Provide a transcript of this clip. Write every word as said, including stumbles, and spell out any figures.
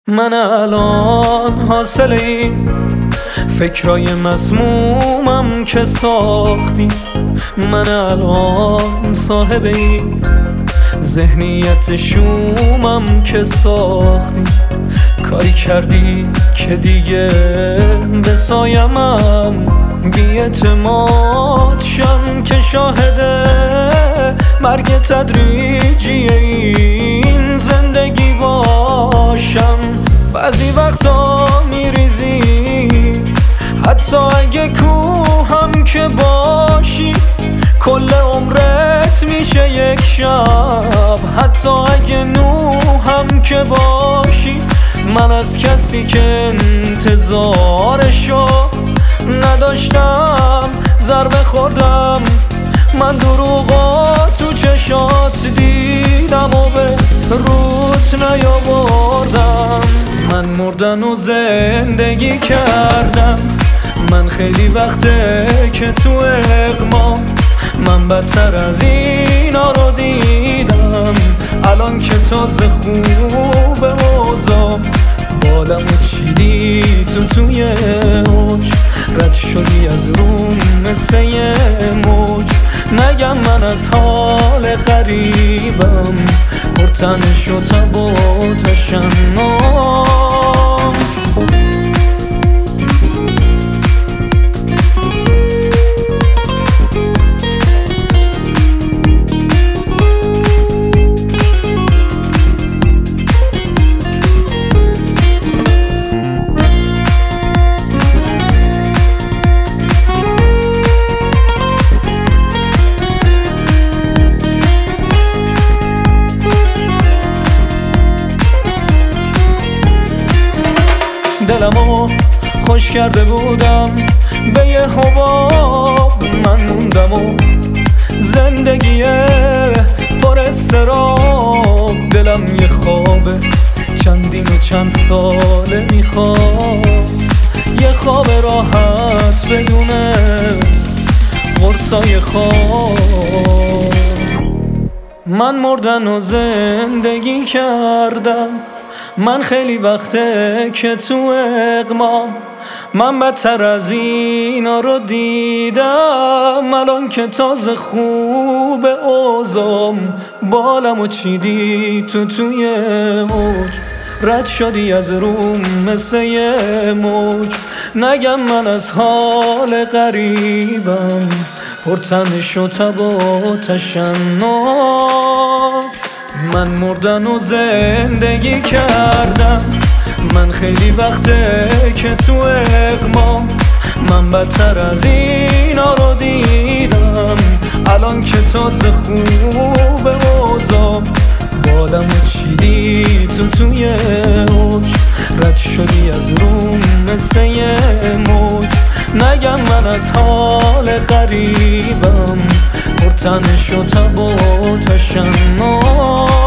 من الان حاصل این فکرای مسمومم که ساختی، من الان صاحب این ذهنیت شومم که ساختی. کاری کردی که دیگه به سایمم بی‌اعتماد شم، که شاهد مرگ تدریجی این زندگی باشم. بعضی وقتا میریزی حتی اگه کوهم که باشی، کل عمرت میشه یک شب حتی اگه نوحم که باشی. من از کسی که انتظارشو نداشتم ضربه خوردم، من دروغا تو چشات دیدم و به روت نیاوردم. من مردن و زندگی کردم، من خیلی وقته که تو اقمام، من بدتر از اینا رو دیدم. الان که تازه خوبه اوضاع، بالمو چیدی تو توی اوج، رد شدی از روم مثل یه موج. نگم من از حال قریبم، پرتنش و تب و تشنم. دلمو خوش کرده بودم به یه حباب، من موندم و زندگی پر استراب. دلم یه خوابه چندین و چند ساله میخواد، یه خواب راحت بدون قرصای خواب. من مردن و زندگی کردم، من خیلی وقته که تو اقمام، من بدتر از اینا رو دیدم. الان که تازه خوبه اوضاعم، بالمو چیدی تو توی موج، رد شدی از روم مثل یه موج. نگم من از حال قریبم، پرتنش و تب و تشنم. من مردن و زندگی کردم، من خیلی وقته که تو اقمام، من بدتر از اینا رو دیدم. الان که تازه خوبه اوضاع، بالمو چیدی تو توی اوج، رد شدی از روم مثل یه موج. نگم من از حال قریبم، پرتنش و تب و تشنم.